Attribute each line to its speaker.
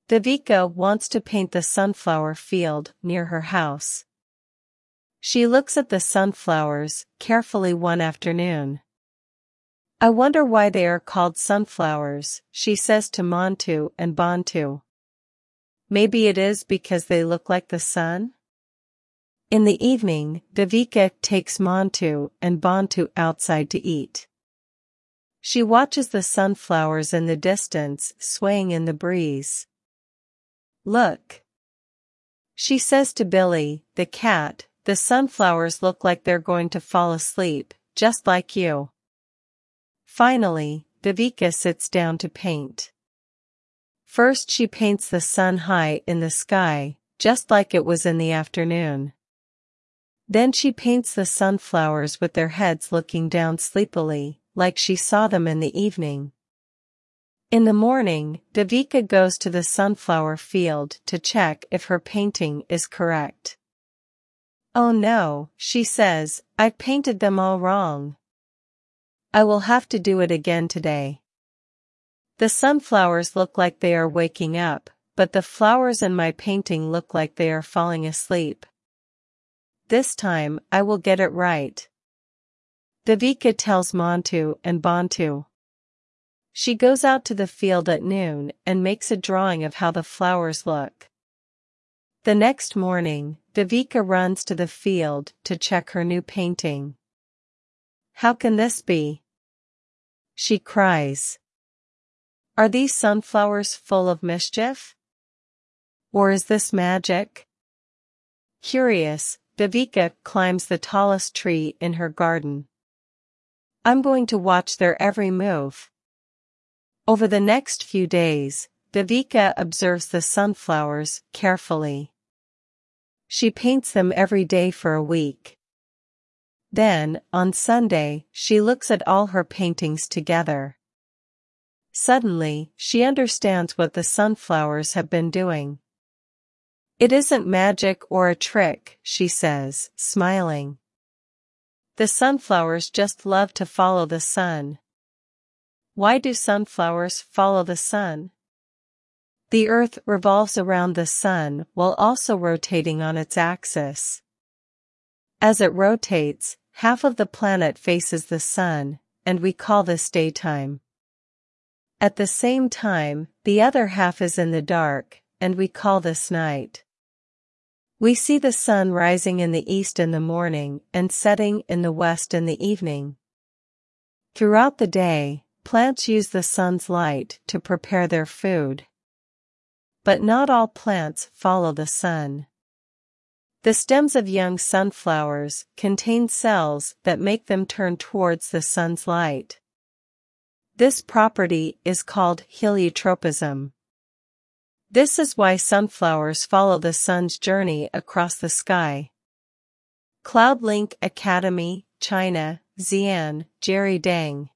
Speaker 1: Devika wants to paint the sunflower field near her house. She looks at the sunflowers carefully one afternoon. I wonder why they are called sunflowers, she says to Montu and Bantu. Maybe it is because they look like the sun? In the evening, Devika takes Montu and Bantu outside to eat. She watches the sunflowers in the distance swaying in the breeze. Look, she says to Billy, the cat, the sunflowers look like they're going to fall asleep, just like you. Finally, Devika sits down to paint. First she paints the sun high in the sky, just like it was in the afternoon. Then she paints the sunflowers with their heads looking down sleepily, like she saw them in the evening. In the morning, Devika goes to the sunflower field to check if her painting is correct. Oh no, she says, I've painted them all wrong. I will have to do it again today. The sunflowers look like they are waking up, but the flowers in my painting look like they are falling asleep. This time, I will get it right. Devika tells Montu and Bantu. She goes out to the field at noon and makes a drawing of how the flowers look. The next morning, Devika runs to the field to check her new painting. How can this be? She cries. Are these sunflowers full of mischief? Or is this magic? Curious, Devika climbs the tallest tree in her garden. I'm going to watch their every move. Over the next few days, Devika observes the sunflowers carefully. She paints them every day for a week. Then, on Sunday, she looks at all her paintings together. Suddenly, she understands what the sunflowers have been doing. It isn't magic or a trick, she says, smiling. The sunflowers just love to follow the sun. Why do sunflowers follow the sun? The earth revolves around the sun while also rotating on its axis. As it rotates, half of the planet faces the sun, and we call this daytime. At the same time, the other half is in the dark, and we call this night. We see the sun rising in the east in the morning and setting in the west in the evening. Throughout the day, plants use the sun's light to prepare their food. But not all plants follow the sun. The stems of young sunflowers contain cells that make them turn towards the sun's light. This property is called heliotropism. This is why sunflowers follow the sun's journey across the sky. CloudLink Academy, China, Xian, Jerry Deng.